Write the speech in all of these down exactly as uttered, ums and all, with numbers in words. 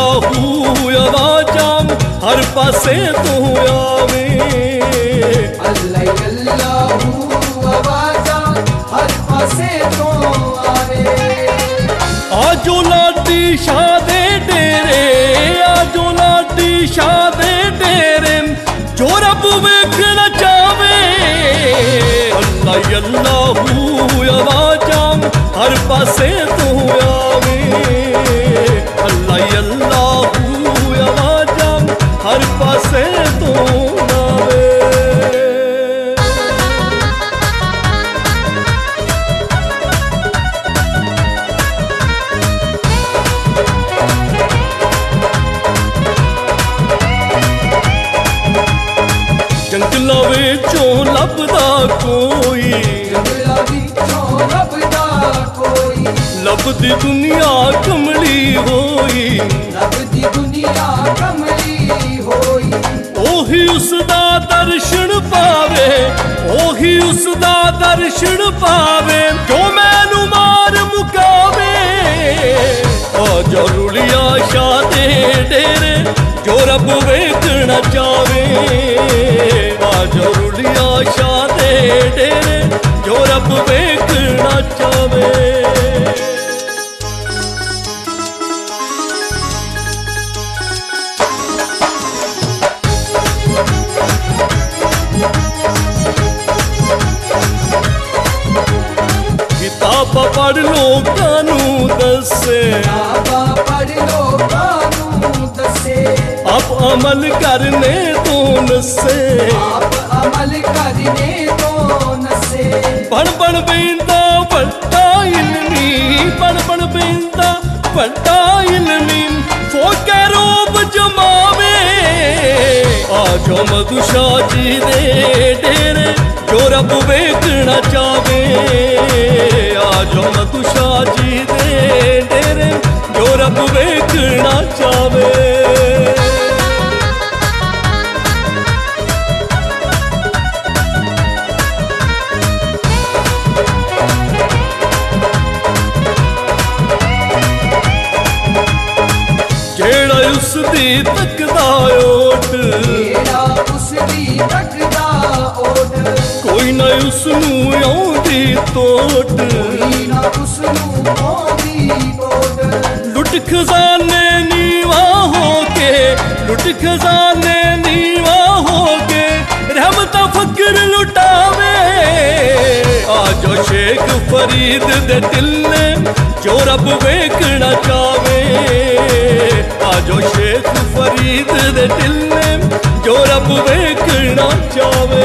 अल्लाहू आवाजां हर पासे तू आवे। अल्लाह अल्लाहू आवाजां हर पासे तू आवे। आजो लाडी शाह दे डेरे, आजो लाडी शाह दे डेरे, जो रब वेखना चावे। अल्लाह अल्लाहू आवाजां हर पासे तू आवे। अल्लाह अल्लाहू आवाजां हर पासे तू आवे। जंगलां विचों लभदा कोई, जंगलां विचों लभदा कोई, लभदी दुनिया कमली होई, लभदी दुनिया कमली होई। ओही उसदा दर्शन पावे, ओही उसदा दर्शन पावे, जो मैनू मार मुकावे। आजा रुलिया शाह दे डेरे, जो रब वेखना चावे। आजा रुलिया शाह दे डेरे, जो रब वेखना चावे। किताबा पढ़ लोकां नू दसे, किताबा पढ़ लोकां दसे, आप अमल करने तो नसे। आप अमल करने तो नसे। बन बन बेंदा बड़ा इल्मी, बन बन बेंदा बड़ा इल्मी, फोके रोब जमावे। आजो मधु शाह जी दे डेरे, जो रब वेखना चावे। आजो मधु शाह जी दे डेरे, जो रब वेखना चावे। जेड़ा उसदी तकदा ओट, जेड़ा उसदी तकदा ओट, कोई ना उसनू आउंदी तोट। कोई ना उसनू आउंदी तोट। लुट खजाने नीवा होके, लुट खजाने नीवा होके, रहमत फकर लुटावे। आजो शेख फरीद दे दिल ने, जो रब वेखना चावे। आजो शेख फरीद दे दिल ने, जो रब वेखना चावे।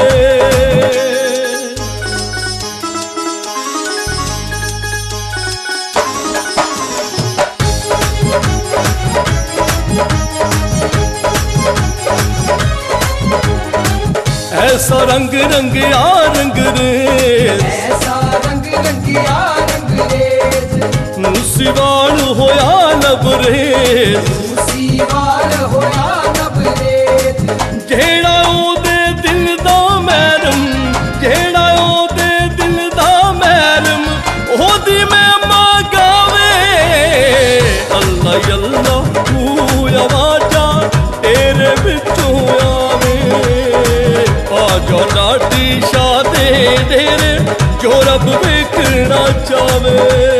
ऐसा रंग रंग आ रंग रेज, ऐसा रंग रंगिया रंग रेज, मुसीबाल होया लबरेज। मुसीबाल होया लबरेज। जेड़ा ओदे दिल दा मैरम, जेड़ा ओदे दिल दा मैरम, ओदी महिमा गावे। अल्लाह अल्लाहू आवाजां तेरे विचों आवे। आजो लाडी शाह दे डेरे, जो रब वेखना चावे।